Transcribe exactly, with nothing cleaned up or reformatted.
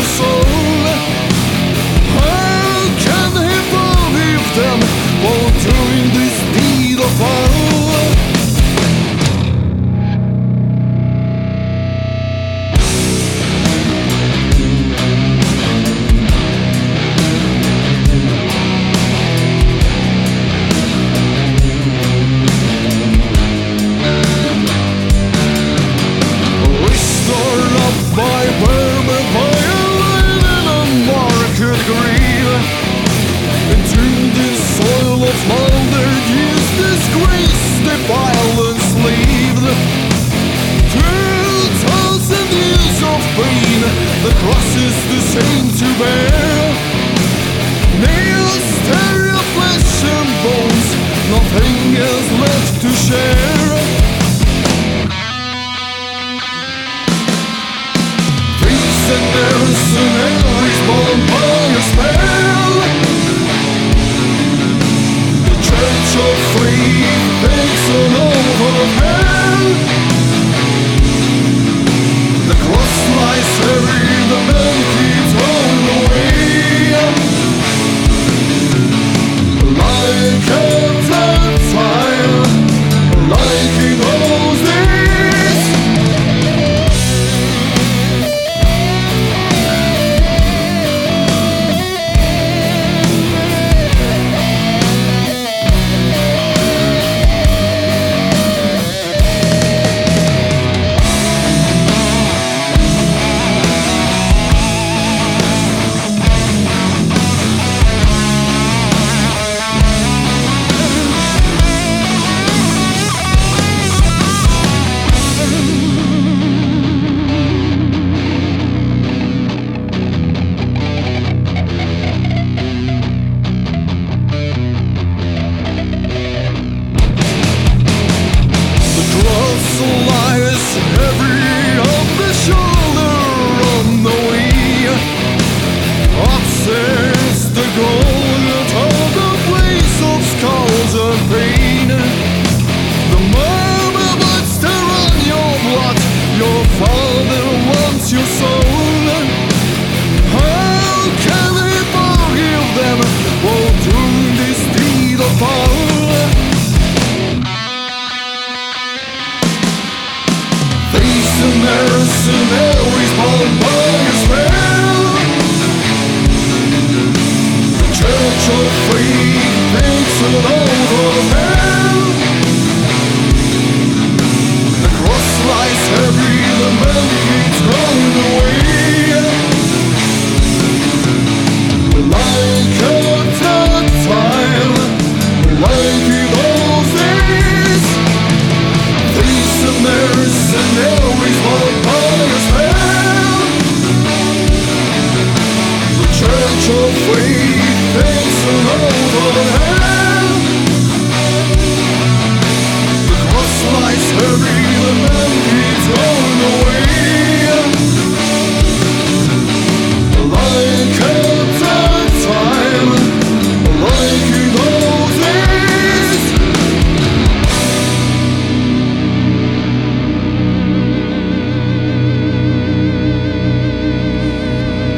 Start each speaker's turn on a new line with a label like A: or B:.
A: soul. How can he forgive them for doing this deed of foul? By Burma violin and a market green, entombed in soil of hundred years, disgrace the violence leaved. Two thousand years of pain, the cross is the same to bear. Nails tear your flesh and bones, nothing else left to share. And there's an Henry's born by a spell. The Church of Faith takes an oath of hell. The cross lies heavy, the man keeps on the way. Like at that time, like in those days. Your soul. How can he forgive them for doing this deed of foul? Face the mercenaries bound by a spell. The Church of Faith takes an oath of hell. The cross lies heavy, the man keeps rolling away. Like at that time, like in those days. These and mercenaries fought by a spell. The Church of Faith